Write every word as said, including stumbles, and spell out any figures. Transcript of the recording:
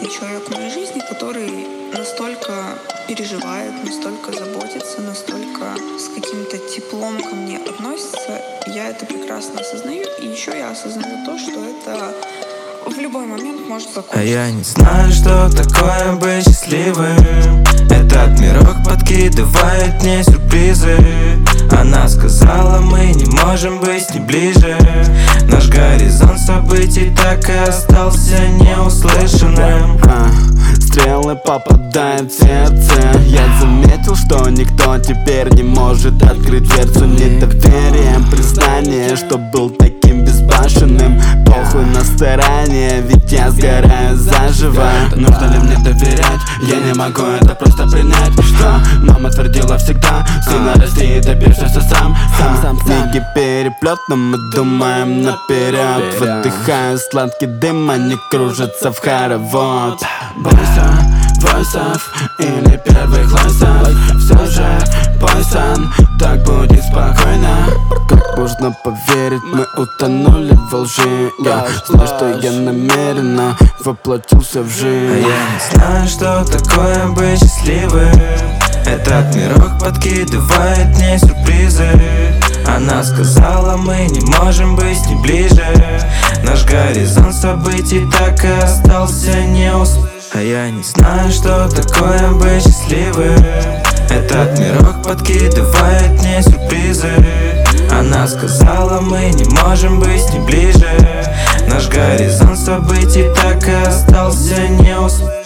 единственный человек в моей жизни, который настолько переживает, настолько заботится, настолько с каким-то теплом ко мне относится. Я это прекрасно осознаю. И еще я осознаю то, что это в любой момент может закончиться. А я не знаю, что такое быть счастливым. Этот мирок подкидывает мне сюрпризы. Она сказала, мы не можем быть не ближе. Наш горизонт событий так и остался неуслышанным. а, Стрелы попадают в сердце. Я заметил, что никто теперь не может открыть дверцу недоверием. Признание, что был таким безбашенным. Похуй на старание, ведь я сгораю заживо. Нужно ли мне доверять? Я не могу это просто принять. Что мама твердила всегда: сына расти и добьешься все сам. Сам, сам, книги переплет, но мы думаем наперед. Выдыхаю сладкий дым, они кружатся в хоровод. Бойся войсов или первых лойсов. Все же бойся, так будет спокойно. Как можно поверить, мы утонули во лжи. Я знаю, что я намеренно воплотился в А жизнь. я не знаю, что такое быть счастливым. Этот мирок подкидывает мне сюрпризы. Она сказала, мы не можем быть не ближе. Наш горизонт событий так и остался неуслышанным. А я не знаю, что такое быть счастливым. Этот мирок подкидывает мне сюрпризы. Она сказала, мы не можем быть не ближе. Наш горизонт событий так и остался неуслышанным.